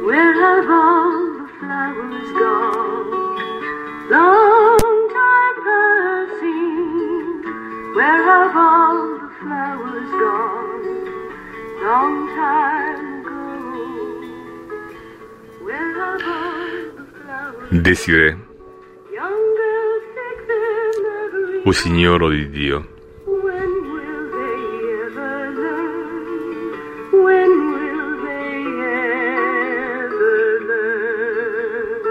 Where have all the flowers gone? Long time passing. Where have all the flowers gone? Long time ago. Where have all the flowers Desiree, Young girls take them every o Signoro di Dio, When will they ever learn? When will they ever learn?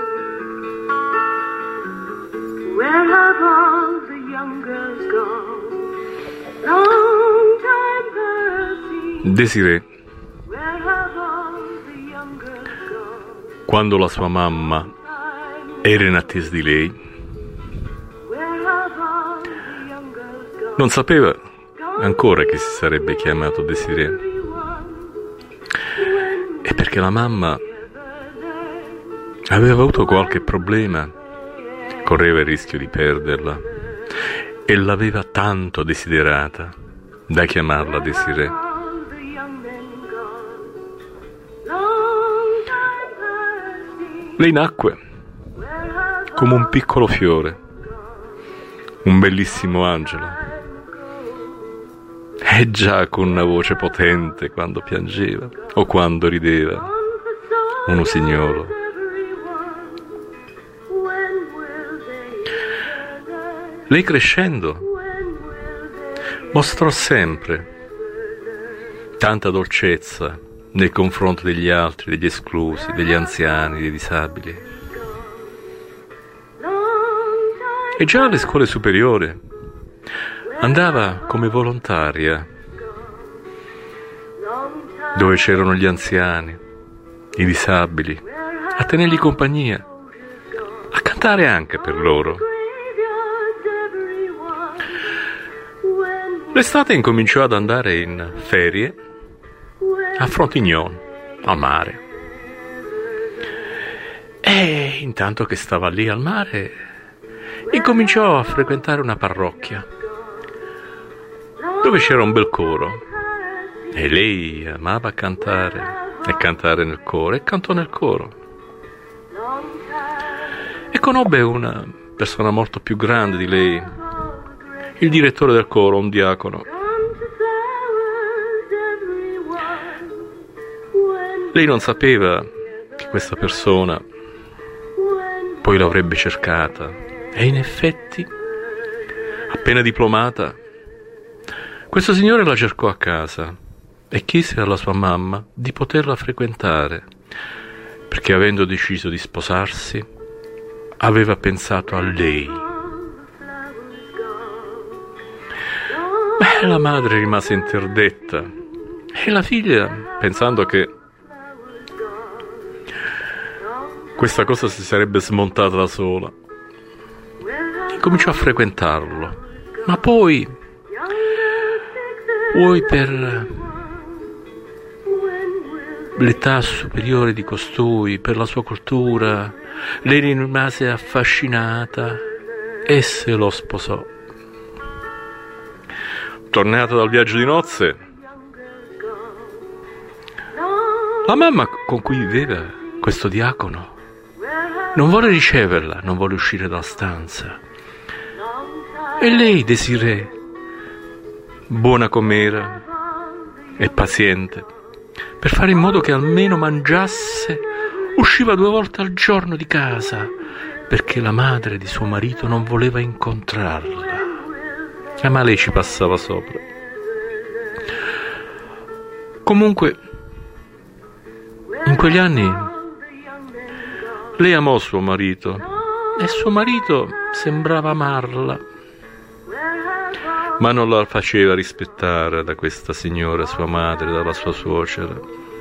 Where have all the young girls gone? Long time passing. Desiree, Where have all the young girls gone? quando la sua mamma era in attesa di lei, Where have all the young girls gone? non sapeva ancora che si sarebbe chiamato Desiree, e perché la mamma aveva avuto qualche problema, correva il rischio di perderla e l'aveva tanto desiderata da chiamarla Desiree. All the young men gone. Long time passing. Lei nacque Where have come un piccolo fiore, un bellissimo angelo, e già con una voce potente quando piangeva o quando rideva, uno signoro. Lei crescendo mostrò sempre tanta dolcezza nei confronti degli altri, degli esclusi, degli anziani, dei disabili. E già alle scuole superiori andava come volontaria dove c'erano gli anziani, i disabili, a tenergli compagnia, a cantare anche per loro. L'estate incominciò ad andare in ferie a Frontignon, al mare. E intanto che stava lì al mare, incominciò a frequentare una parrocchia dove c'era un bel coro. E lei amava cantare e cantare nel coro, e cantò nel coro. E conobbe una persona molto più grande di lei, il direttore del coro, un diacono. Lei non sapeva che questa persona poi l'avrebbe cercata, e in effetti, appena diplomata, questo signore la cercò a casa e chiese alla sua mamma di poterla frequentare, perché avendo deciso di sposarsi, aveva pensato a lei. Beh, la madre rimase interdetta e la figlia, pensando che questa cosa si sarebbe smontata da sola, cominciò a frequentarlo, ma poi, vuoi per l'età superiore di costui, per la sua cultura, lei rimase affascinata e se lo sposò. Tornata dal viaggio di nozze, la mamma con cui viveva questo diacono non vuole riceverla, non vuole uscire dalla stanza. E lei, Desiree, buona com'era e paziente, per fare in modo che almeno mangiasse, usciva 2 volte al giorno di casa, perché la madre di suo marito non voleva incontrarla. Ma lei ci passava sopra. Comunque, in quegli anni, lei amò suo marito e suo marito sembrava amarla, ma non la faceva rispettare da questa signora, sua madre, dalla sua suocera.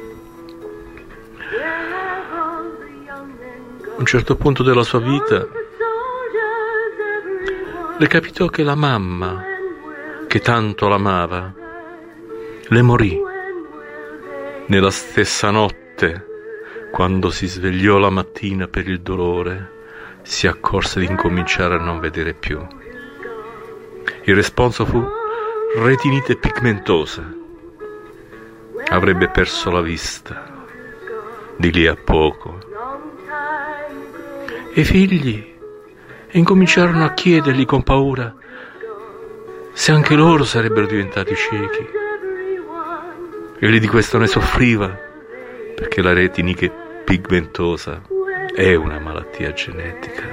A un certo punto della sua vita le capitò che la mamma, che tanto l'amava, le morì nella stessa notte. Quando si svegliò la mattina per il dolore, si accorse di incominciare a non vedere più. Il responso fu retinite pigmentosa. Avrebbe perso la vista di lì a poco. E i figli incominciarono a chiedergli con paura se anche loro sarebbero diventati ciechi. Egli di questo ne soffriva, perché la retiniche pigmentosa è una malattia genetica.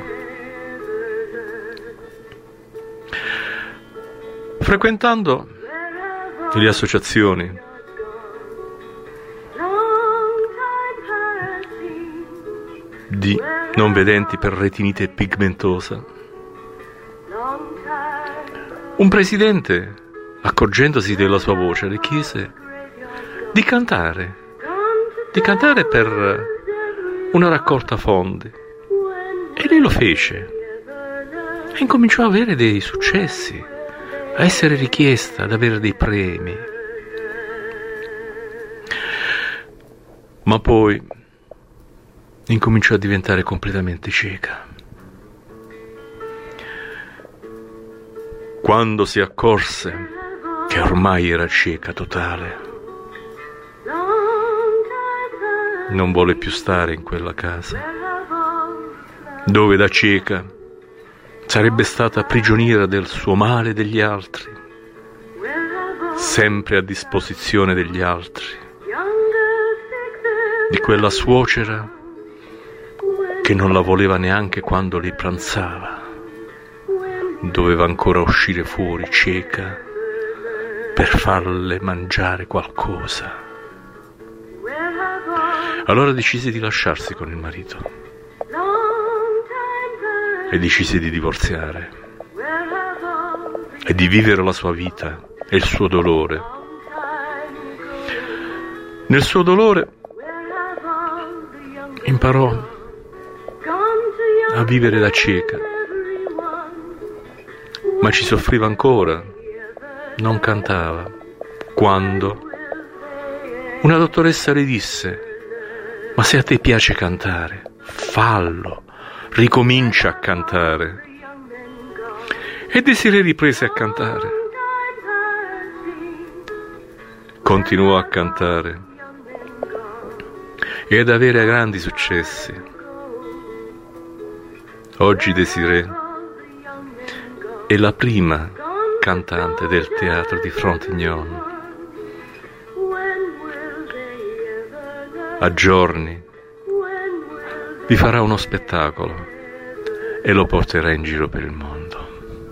Frequentando le associazioni di non vedenti per retinite pigmentosa, un presidente, accorgendosi della sua voce, le chiese di cantare per una raccolta fondi, e lei lo fece e incominciò a avere dei successi, a essere richiesta, ad avere dei premi. Ma poi incominciò a diventare completamente cieca. Quando si accorse che ormai era cieca totale, non volle più stare in quella casa, dove da cieca sarebbe stata prigioniera del suo male e degli altri, sempre a disposizione degli altri, di quella suocera che non la voleva neanche quando lei pranzava. Doveva ancora uscire fuori cieca per farle mangiare qualcosa. Allora decise di lasciarsi con il marito e decise di divorziare e di vivere la sua vita e il suo dolore. Nel suo dolore imparò a vivere da cieca, ma ci soffriva ancora, non cantava, quando una dottoressa le disse: ma se a te piace cantare, fallo, ricomincia a cantare. E Desirée riprese a cantare, continuò a cantare e ad avere grandi successi. Oggi Desirée è la prima cantante del teatro di Frontignan. A giorni vi farà uno spettacolo e lo porterà in giro per il mondo.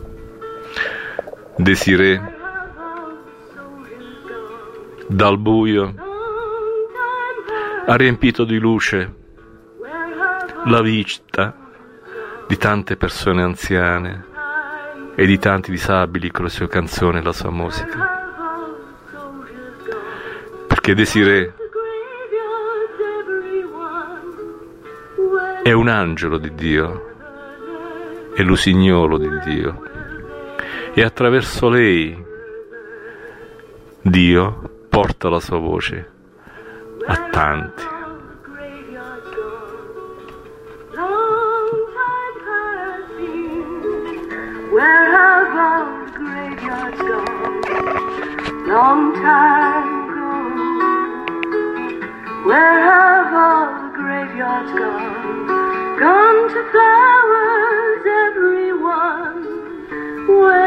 Desirée, dal buio, ha riempito di luce la vita di tante persone anziane e di tanti disabili con le sue canzoni e la sua musica. Perché Desirée è un angelo di Dio, è l'usignolo di Dio, e attraverso lei Dio porta la sua voce a tanti. Where have all the graveyards gone? Long time ago. Where have all the graveyards gone? Gone to flowers, everyone. Where